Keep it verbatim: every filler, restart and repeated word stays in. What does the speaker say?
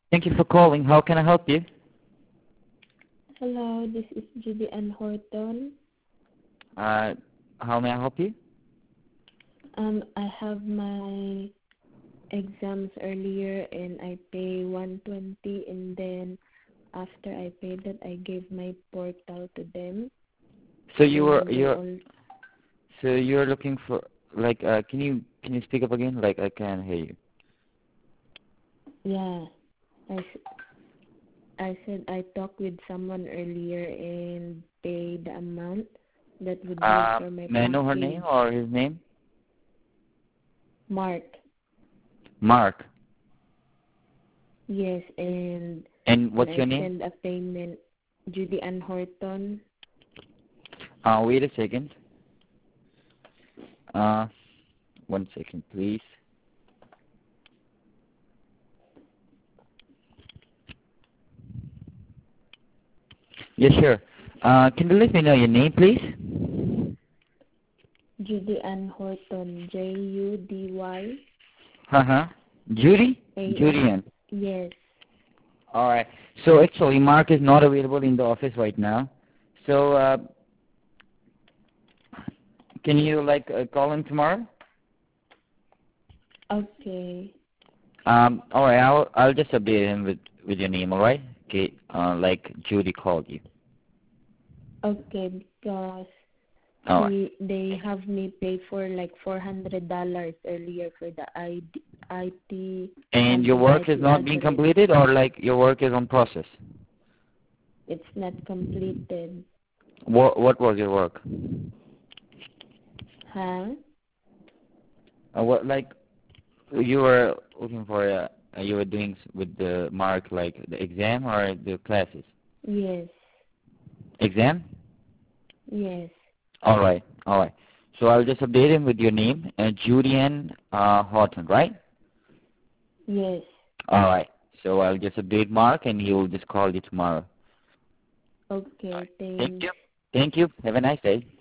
Thank you for calling. How can I help you? Hello, this is Judy Ann Horton. Uh, how may I help you? Um, I have my exams earlier and I pay one twenty, and then after I paid that I gave my portal to them So you were and they you're all so you're looking for like uh can you can you speak up again? Like I can't hear you. yeah. I, s- I said I talked with someone earlier and paid the amount that would use Uh, for my may I know her name package. or his name? Mark. Mark. Yes, and And and what's your I name? send a payment. Judy Ann Horton. Uh, wait a second. Uh, one second, please. Yes, sure. Uh, can you let me know your name, please? Judy Ann Horton, J U D Y Uh-huh. Judy? A N. Julian. Yes. All right. So actually, Mark is not available in the office right now. So uh, can you like uh, call him tomorrow? Okay. Um. All right. I'll I'll just update him with with your name. All right. Okay. Uh, like Judy called you. Okay, because All right. he they have me pay for like four hundred dollars earlier for the I D, I T And your something work is I T not being address. completed, or like your work is on process. It's not completed. What what was your work? Huh? Uh, what like you were looking for? Uh, you were doing s- with the Mark like the exam or the classes? Yes. Exam. Yes. All right, all right. So I'll just update him with your name, uh, Julian uh, Horton, right? Yes. All right. So I'll just update Mark, and he will just call you tomorrow. All Okay, right. Thank thanks. you. Thank you. Have a nice day.